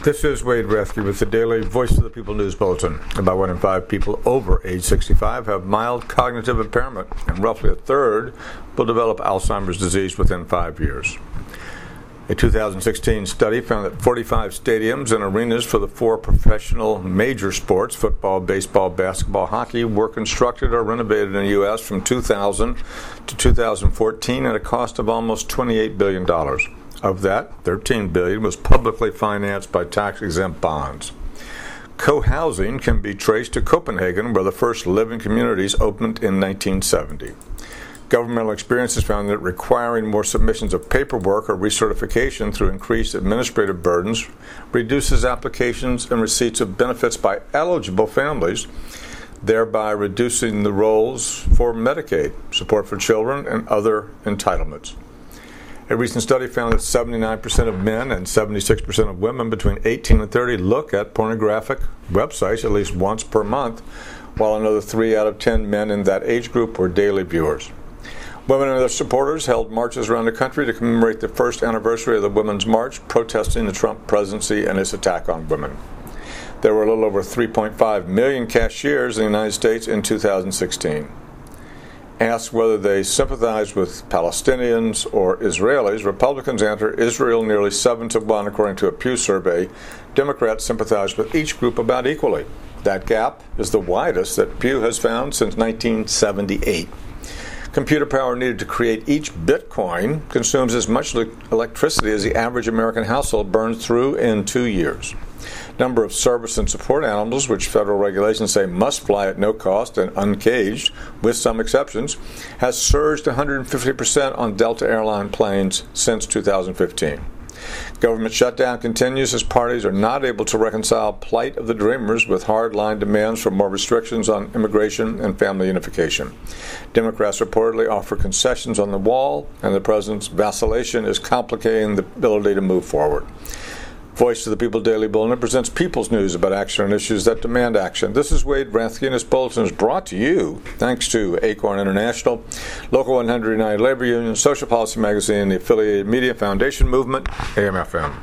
This is Wade Rathke with the daily Voice of the People News Bulletin. About 1 in 5 people over age 65 have mild cognitive impairment, and roughly a third will develop Alzheimer's disease within 5 years. A 2016 study found that 45 stadiums and arenas for the 4 professional major sports, football, baseball, basketball, hockey, were constructed or renovated in the U.S. from 2000 to 2014 at a cost of almost $28 billion. Of that, $13 billion was publicly financed by tax-exempt bonds. Co-housing can be traced to Copenhagen, where the first living communities opened in 1970. Governmental experience has found that requiring more submissions of paperwork or recertification through increased administrative burdens reduces applications and receipts of benefits by eligible families, thereby reducing the rolls for Medicaid, support for children, and other entitlements. A recent study found that 79% of men and 76% of women between 18 and 30 look at pornographic websites at least once per month, while another 3 out of 10 men in that age group were daily viewers. Women and their supporters held marches around the country to commemorate the first anniversary of the Women's March, protesting the Trump presidency and its attack on women. There were a little over 3.5 million cashiers in the United States in 2016. Asked whether they sympathize with Palestinians or Israelis, Republicans answer Israel nearly 7-1 according to a Pew survey. Democrats sympathize with each group about equally. That gap is the widest that Pew has found since 1978. Computer power needed to create each Bitcoin consumes as much electricity as the average American household burns through in 2 years. Number of service and support animals, which federal regulations say must fly at no cost and uncaged, with some exceptions, has surged 150% on Delta Airline planes since 2015. Government shutdown continues as parties are not able to reconcile plight of the Dreamers with hard-line demands for more restrictions on immigration and family unification. Democrats reportedly offer concessions on the wall, and the president's vacillation is complicating the ability to move forward. Voice of the People Daily Bulletin presents people's news about action on issues that demand action. This is Wade Rathke, and this bulletin is brought to you thanks to Acorn International, Local 100 United Labor Union, Social Policy Magazine, the Affiliated Media Foundation Movement, AM/FM.